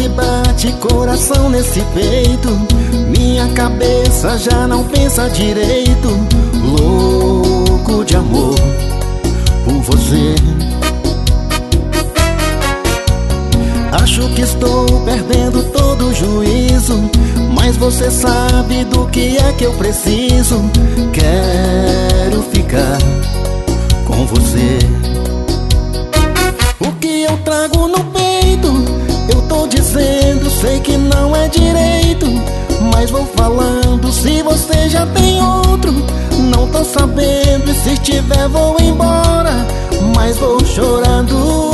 que bate coração nesse peito, minha cabeça já não pensa direito. Louco de amor por você. Acho que estou perdendo todo o juízo, mas você sabe do que é que eu preciso. Quero ficar com você. O que eu trago no peito, eu tô dizendo, sei que não é direito, mas vou falando, se você já tem outro. Não tô sabendo, e se tiver vou embora, mas vou chorando.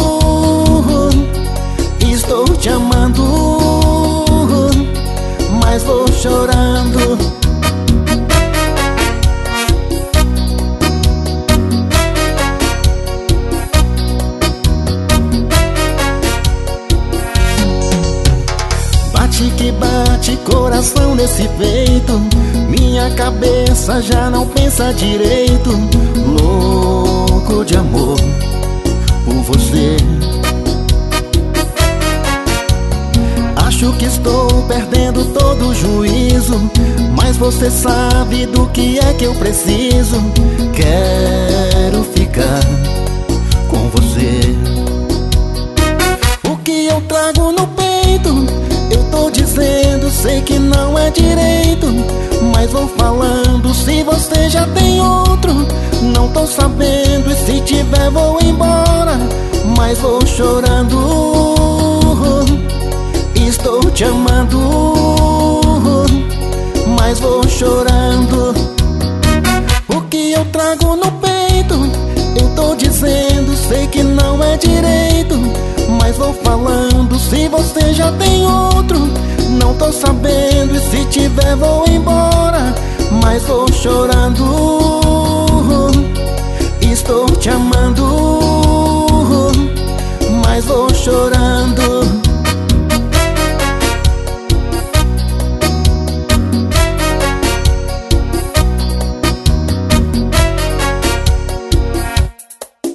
Estou te amando, mas vou chorando. Bate que bate coração nesse peito, minha cabeça já não pensa direito. Louco de amor por você. Acho que estou perdendo todo o juízo, mas você sabe do que é que eu preciso. Quero ficar com você. O que eu trago no peito, eu tô dizendo, sei que não é direito, mas vou falando, se você já tem outro. Não tô sabendo, e se tiver vou embora, mas vou chorando. Estou te amando, mas vou chorando. O que eu trago no peito, eu tô dizendo, sei que não é direito, mas vou falando, se você já tem outro. Não tô sabendo, e se tiver vou embora, mas vou chorando.